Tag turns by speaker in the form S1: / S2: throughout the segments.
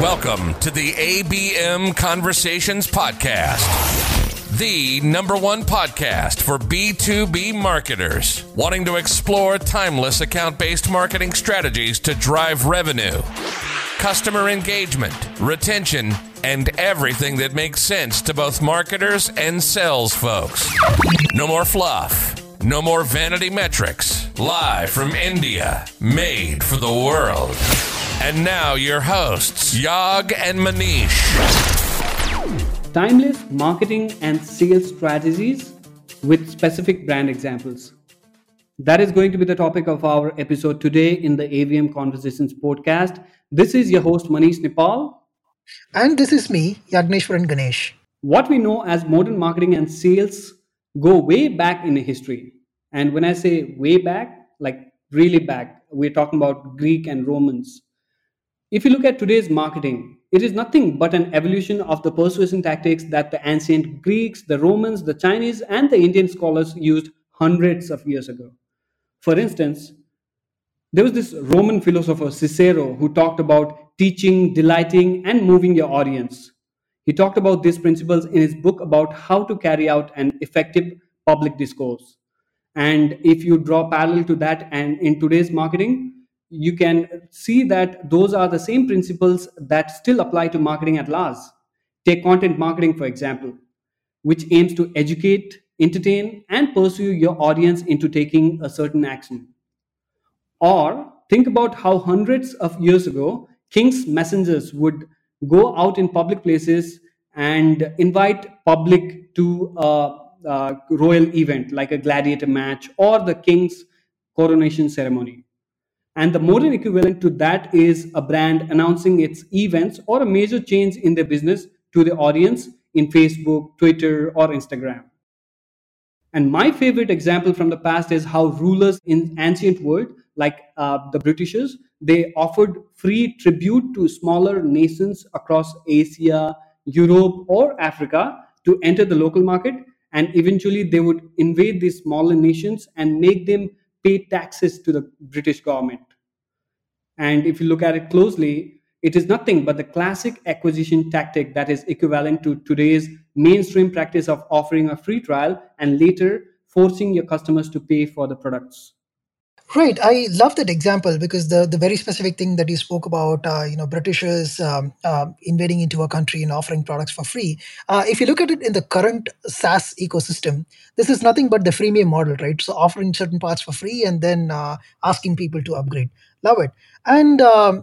S1: Welcome to the ABM Conversations Podcast, the number one podcast for B2B marketers wanting to explore timeless account-based marketing strategies to drive revenue, customer engagement, retention, and everything that makes sense to both marketers and sales folks. No more fluff. No more vanity metrics. Live from India. Made for the world. And now your hosts, Yag and Manish.
S2: Timeless marketing and sales strategies with specific brand examples. That is going to be the topic of our episode today in the AVM Conversations podcast. This is your host, Manish Nepal.
S3: And this is me, Yagneshwaran Ganesh.
S2: What we know as modern marketing and sales go way back in history. And when I say way back, like really back, we're talking about Greek and Romans. If you look at today's marketing, it is nothing but an evolution of the persuasion tactics that the ancient Greeks, the Romans, the Chinese, and the Indian scholars used hundreds of years ago. For instance, there was this Roman philosopher Cicero who talked about teaching, delighting, and moving your audience. He talked about these principles in his book about how to carry out an effective public discourse. And if you draw parallel to that and in today's marketing, you can see that those are the same principles that still apply to marketing at large. Take content marketing, for example, which aims to educate, entertain, and pursue your audience into taking a certain action. Or think about how hundreds of years ago, king's messengers would go out in public places and invite public to a royal event like a gladiator match or the king's coronation ceremony. And the modern equivalent to that is a brand announcing its events or a major change in their business to the audience in Facebook, Twitter, or Instagram. And my favorite example from the past is how rulers in ancient world, like the Britishers, they offered free tribute to smaller nations across Asia, Europe, or Africa to enter the local market. And eventually they would invade these smaller nations and make them pay taxes to the British government. And if you look at it closely, it is nothing but the classic acquisition tactic that is equivalent to today's mainstream practice of offering a free trial and later forcing your customers to pay for the products.
S3: Right. I love that example because the very specific thing that you spoke about, Britishers invading into a country and offering products for free. If you look at it in the current SaaS ecosystem, this is nothing but the freemium model, right? So offering certain parts for free and then asking people to upgrade. Love it. And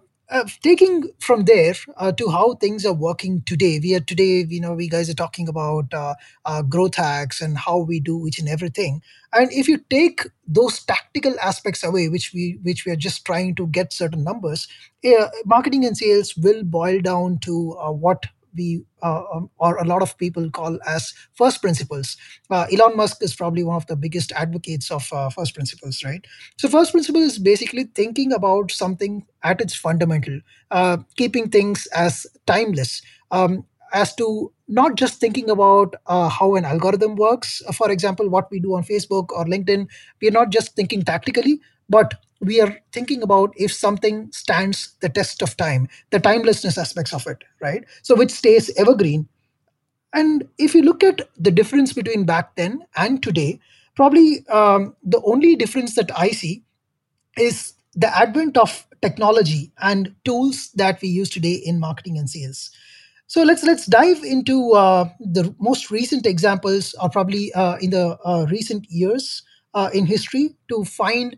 S3: taking from there to how things are working today, we guys are talking about growth hacks and how we do each and everything. And if you take those tactical aspects away, which we are just trying to get certain numbers, marketing and sales will boil down to what we or a lot of people call as first principles. Elon Musk is probably one of the biggest advocates of first principles, right? So first principle is basically thinking about something at its fundamental, keeping things as timeless, as to not just thinking about how an algorithm works. For example, what we do on Facebook or LinkedIn, we are not just thinking tactically, but we are thinking about if something stands the test of time, the timelessness aspects of it, right? So which stays evergreen. And if you look at the difference between back then and today, probably the only difference that I see is the advent of technology and tools that we use today in marketing and sales. So let's dive into the most recent examples, or probably in the recent years in history, to find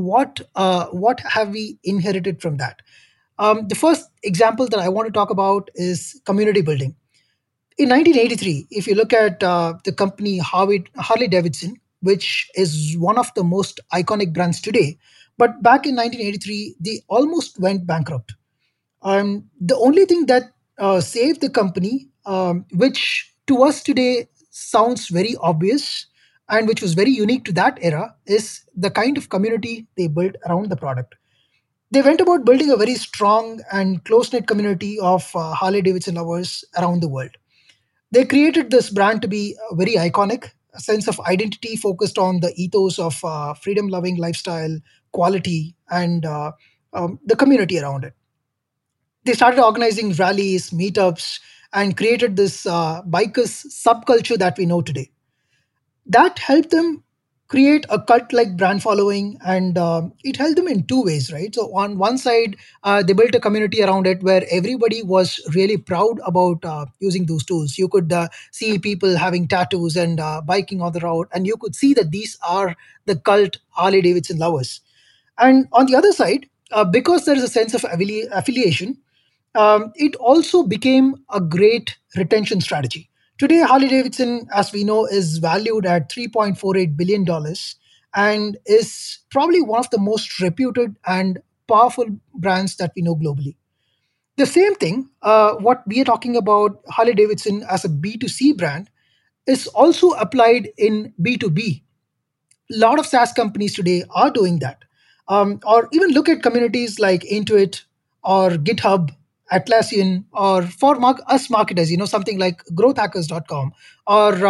S3: what have we inherited from that. The first example that I want to talk about is community building. In 1983, if you look at the company Harley Davidson, which is one of the most iconic brands today, but back in 1983, they almost went bankrupt. The only thing that saved the company, which to us today sounds very obvious and which was very unique to that era, is the kind of community they built around the product. They went about building a very strong and close knit community of Harley Davidson lovers around the world. They created this brand to be very iconic, a sense of identity focused on the ethos of freedom loving lifestyle, quality, and the community around it. They started organizing rallies, meetups, and created this bikers subculture that we know today. That helped them create a cult like brand following, and it helped them in two ways, right? So on one side, they built a community around it where everybody was really proud about using those tools. You could see people having tattoos and biking on the road, and you could see that these are the cult Harley Davidson lovers. And on the other side, because there is a sense of affiliation, it also became a great retention strategy. Today, Harley Davidson, as we know, is valued at $3.48 billion and is probably one of the most reputed and powerful brands that we know globally. The same thing, what we are talking about Harley Davidson as a B2C brand, is also applied in B2B. A lot of SaaS companies today are doing that. Or even look at communities like Intuit or GitHub, Atlassian, or for us marketers, something like growthhackers.com, or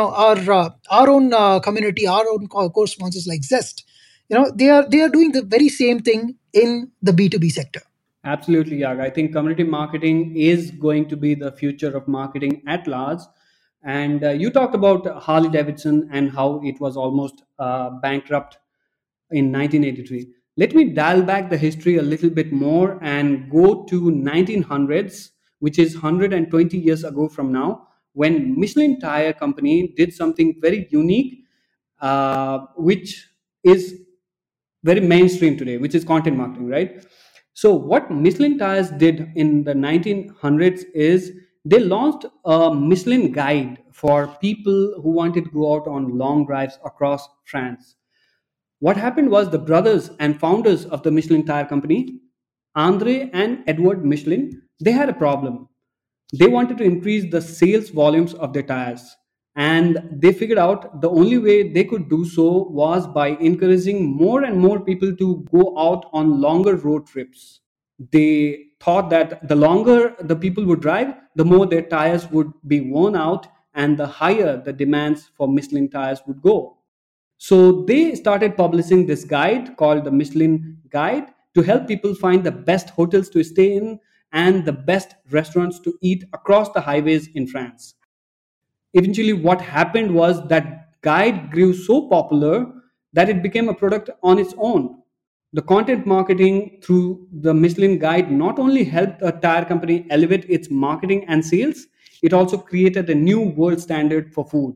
S3: our own community, our own core sponsors like Zest. They are doing the very same thing in the B2B sector.
S2: Absolutely, Yag. I think community marketing is going to be the future of marketing at large. And you talked about Harley Davidson and how it was almost bankrupt in 1983. Let me dial back the history a little bit more and go to 1900s, which is 120 years ago from now, when Michelin Tire Company did something very unique, which is very mainstream today, which is content marketing, right? So what Michelin Tires did in the 1900s is they launched a Michelin guide for people who wanted to go out on long drives across France. What happened was the brothers and founders of the Michelin Tire Company, Andre and Edward Michelin, they had a problem. They wanted to increase the sales volumes of their tires. And they figured out the only way they could do so was by encouraging more and more people to go out on longer road trips. They thought that the longer the people would drive, the more their tires would be worn out and the higher the demands for Michelin tires would go. So they started publishing this guide called the Michelin Guide to help people find the best hotels to stay in and the best restaurants to eat across the highways in France. Eventually, what happened was that guide grew so popular that it became a product on its own. The content marketing through the Michelin Guide not only helped a tire company elevate its marketing and sales, it also created a new world standard for food.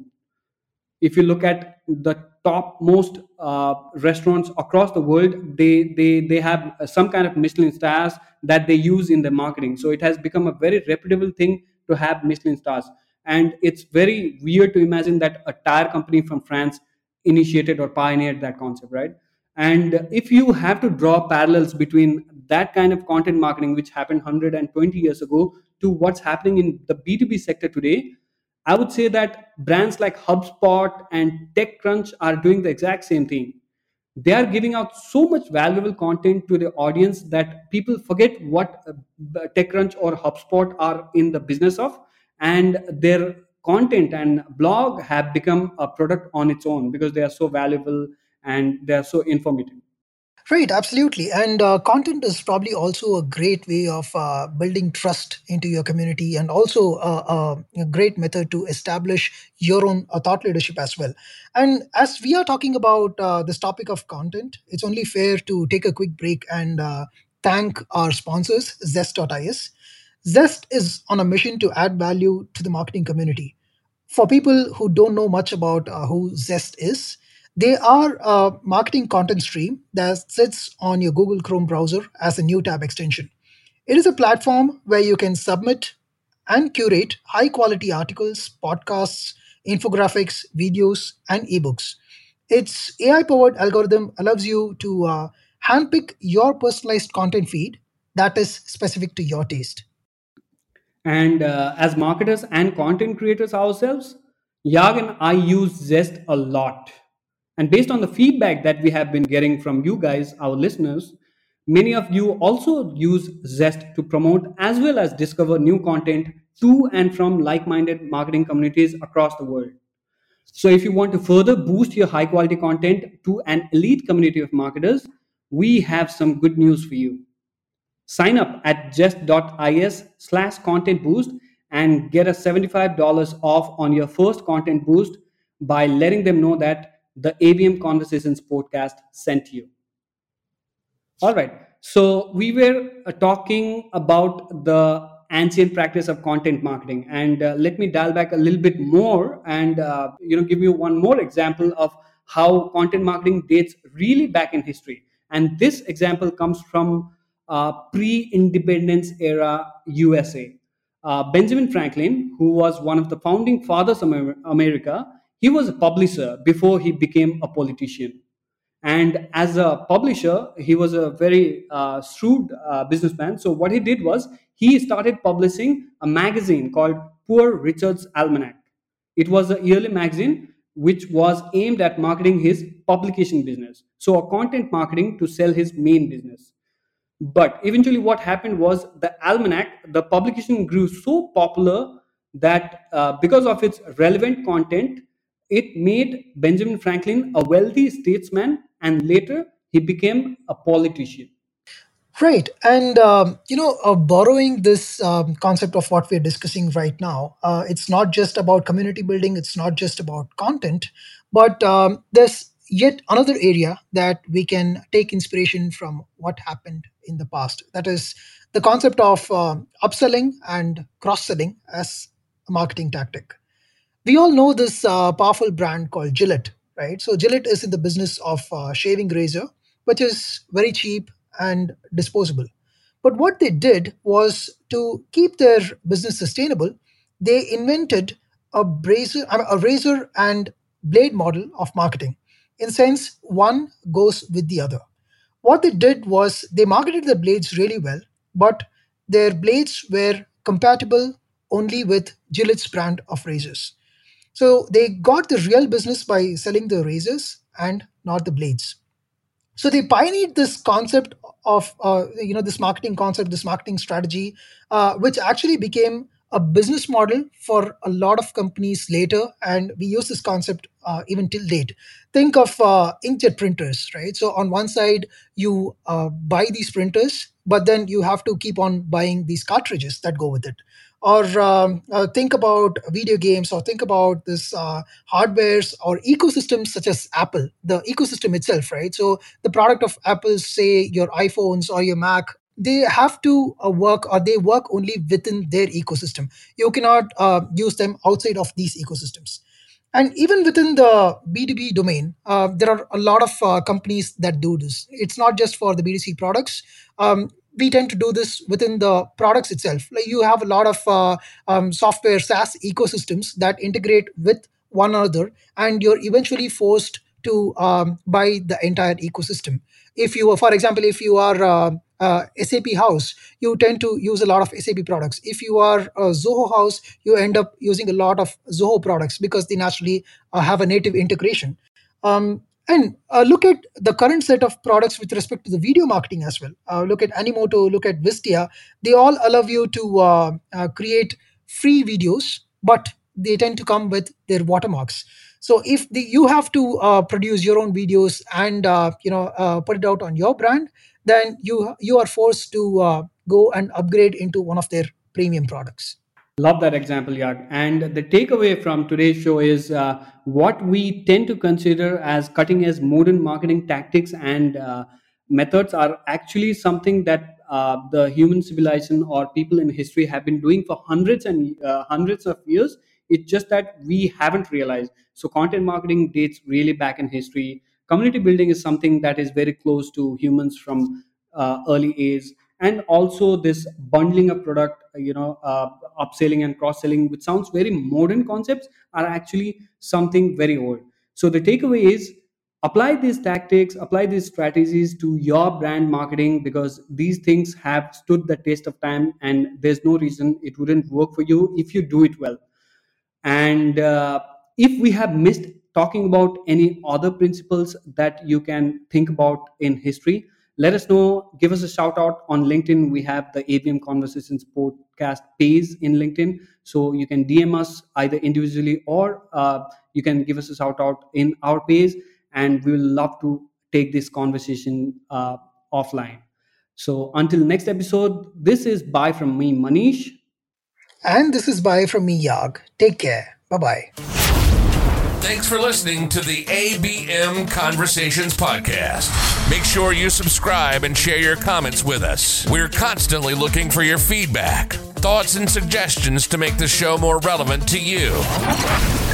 S2: If you look at the top most restaurants across the world, they have some kind of Michelin stars that they use in their marketing. So it has become a very reputable thing to have Michelin stars. And it's very weird to imagine that a tire company from France initiated or pioneered that concept, right? And if you have to draw parallels between that kind of content marketing which happened 120 years ago to what's happening in the B2B sector today, I would say that brands like HubSpot and TechCrunch are doing the exact same thing. They are giving out so much valuable content to the audience that people forget what TechCrunch or HubSpot are in the business of, and their content and blog have become a product on its own because they are so valuable and they are so informative.
S3: Right, absolutely. And content is probably also a great way of building trust into your community, and also a great method to establish your own thought leadership as well. And as we are talking about this topic of content, it's only fair to take a quick break and thank our sponsors, Zest.is. Zest is on a mission to add value to the marketing community. For people who don't know much about who Zest is, they are a marketing content stream that sits on your Google Chrome browser as a new tab extension. It is a platform where you can submit and curate high quality articles, podcasts, infographics, videos, and ebooks. Its AI powered algorithm allows you to handpick your personalized content feed that is specific to your taste.
S2: And as marketers and content creators ourselves, Yag and I use Zest a lot. And based on the feedback that we have been getting from you guys, our listeners, many of you also use Zest to promote as well as discover new content to and from like minded marketing communities across the world. So, if you want to further boost your high quality content to an elite community of marketers, we have some good news for you. Sign up at just.is/content boost and get a $75 off on your first content boost by letting them know that the ABM Conversations podcast sent you. All right. So we were talking about the ancient practice of content marketing, and let me dial back a little bit more and give you one more example of how content marketing dates really back in history. And this example comes from pre-independence era USA. Benjamin Franklin, who was one of the founding fathers of America, he was a publisher before he became a politician. And as a publisher, he was a very shrewd businessman. So what he did was he started publishing a magazine called Poor Richard's Almanac. It was a yearly magazine which was aimed at marketing his publication business. So a content marketing to sell his main business. But eventually, what happened was the almanac, the publication grew so popular that because of its relevant content, it made Benjamin Franklin a wealthy statesman, and later he became a politician.
S3: Right. And, borrowing this concept of what we're discussing right now, it's not just about community building, it's not just about content, but there's yet another area that we can take inspiration from what happened in the past. That is the concept of upselling and cross selling as a marketing tactic. We all know this powerful brand called Gillette, right? So Gillette is in the business of shaving razor, which is very cheap and disposable. But what they did was to keep their business sustainable. They invented a razor and blade model of marketing. In a sense, one goes with the other. What they did was they marketed the blades really well, but their blades were compatible only with Gillette's brand of razors. So they got the real business by selling the razors and not the blades. So they pioneered this concept of this marketing concept, this marketing strategy, which actually became a business model for a lot of companies later, and we use this concept even till date. Think of inkjet printers, right? So on one side you buy these printers, but then you have to keep on buying these cartridges that go with it. Or think about video games, or think about this hardwares or ecosystems such as Apple, the ecosystem itself, right? So the product of Apple, say your iPhones or your Mac, they have to work, or they work only within their ecosystem. You cannot use them outside of these ecosystems. And even within the B2B domain, there are a lot of companies that do this. It's not just for the B2C products. We tend to do this within the products itself. Like you have a lot of software SaaS ecosystems that integrate with one another, and you're eventually forced to buy the entire ecosystem. If you, for example, if you are SAP house, you tend to use a lot of SAP products. If you are a Zoho house, you end up using a lot of Zoho products because they naturally have a native integration. And look at the current set of products with respect to the video marketing as well. Look at Animoto, look at Vistia. They all allow you to create free videos, but they tend to come with their watermarks. So if you have to produce your own videos and put it out on your brand, then you are forced to go and upgrade into one of their premium products.
S2: Love that example, Yag. And the takeaway from today's show is what we tend to consider as cutting edge modern marketing tactics and methods are actually something that the human civilization or people in history have been doing for hundreds and hundreds of years. It's just that we haven't realized. So, content marketing dates really back in history. Community building is something that is very close to humans from early age, and also this bundling of product, upselling and cross selling, which sounds very modern concepts, are actually something very old. So the takeaway is apply these tactics, apply these strategies to your brand marketing, because these things have stood the test of time and there's no reason it wouldn't work for you if you do it well. And if we have missed talking about any other principles that you can think about in history, let us know. Give us a shout out on LinkedIn. We have the ABM Conversations podcast page in LinkedIn. So you can DM us either individually or you can give us a shout out in our page. And we will love to take this conversation offline. So until next episode, this is bye from me, Manish.
S3: And this is bye from me, Yag. Take care. Bye-bye.
S1: Thanks for listening to the ABM Conversations podcast. Make sure you subscribe and share your comments with us. We're constantly looking for your feedback, thoughts, and suggestions to make the show more relevant to you.